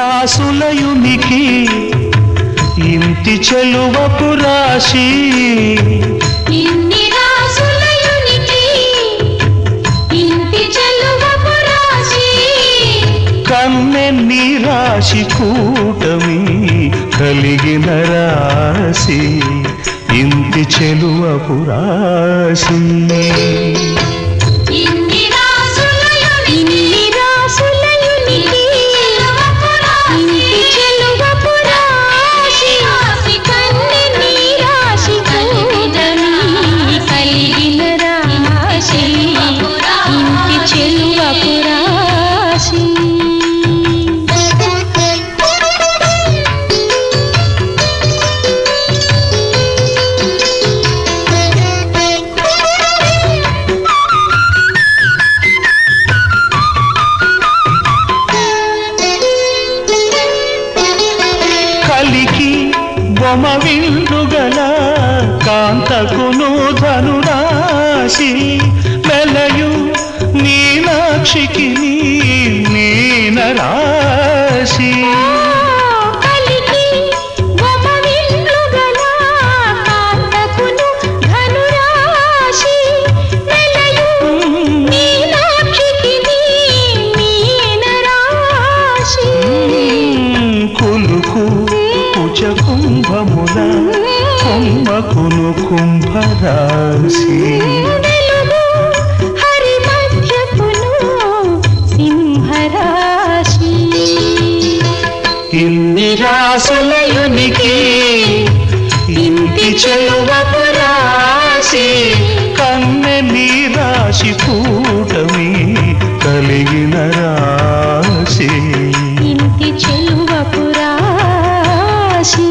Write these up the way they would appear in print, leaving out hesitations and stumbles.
రాసులయునికి ఇంటి చెలువపు రాశి ఇన్ని రాసులయునికి ఇంటి చెలువపు రాశి కన్నెన్ని రాశి కూటమి కలిగిన రాశి ఇంటి చెలువపు రాశి ఇన్ని రాసులయునికి ఇంటి చెలువపు రాశి కన్నెన్ని రాశి కూటమి కలిగిన రాశి ఇంటి చెలువపు రాశి బొమ విందుగల కాంతకును ధనురాశి మెలయు మీనాక్షికి మీన రాశి కుంభముల కుంభకును కుంభరాశి హరి మధ్యకును సింహరాశి ఇన్ని రాసులయునికి ఇంటి చెలువపు రాశి కన్నెని రాశి కూటమి కలిగిన రాశి ఇంటి చెలువపు రాశి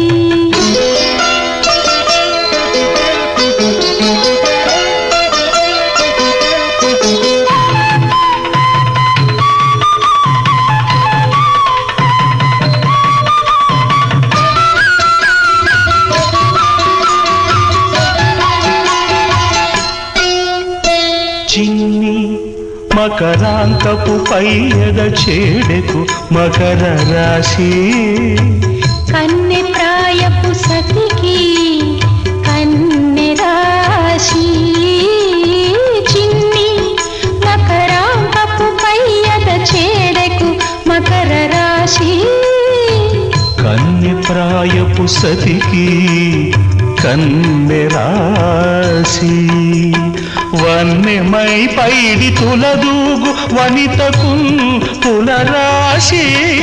చిన్ని మకరాంతపు పైయద చేడెకు మకర రాశి కన్నె ప్రాయపు సతికి కన్నె రాశి చిన్ని మకరాంతపు పైయద చేడెకు మకర రాశి కన్నె ప్రాయపు సతికి కన్నె రాశి వన్నెమై పైడి తులదూగు వనితకు తులరాశి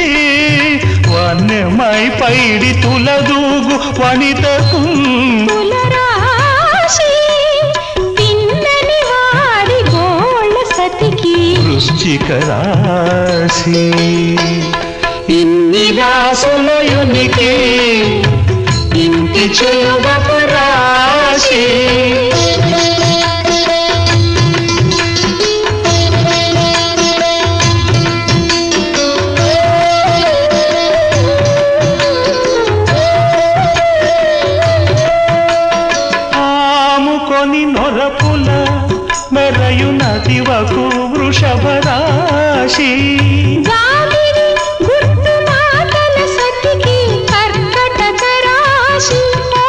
వన్నెమై పైడి తులదూగు వనితకు తులరాశి తిన్నని వాడి గోళ్ళ సతికి వృశ్చిక రాశి ఇన్ని రాసులయునికి ఇంటి చెలువపు రాశి నొరపుల మెరయు నదివకు వృషభ రాశి గుర్తు మాటల సతికి కర్కటక రాశి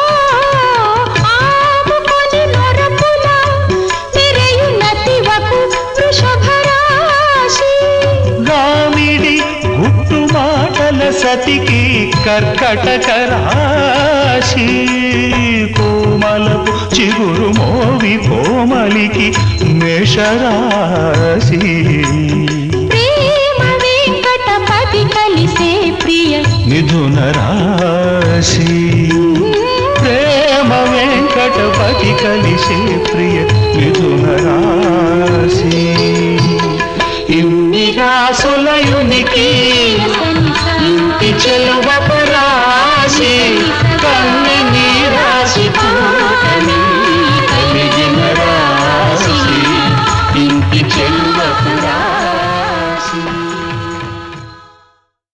ఆముకొని నొరపుల మెరయు నదివకు వృషభ రాశి గామిడి గుట్టు మాటల సతికి కర్కటక రాశి కోమలపు చిగురు మోవి కోమలికి మేషరాశి ప్రేమ వెంకటపతి కలిసే ప్రియ మిథున రాశి ప్రేమ వెంకటపతి కలిసే ప్రియ మిథున రాశి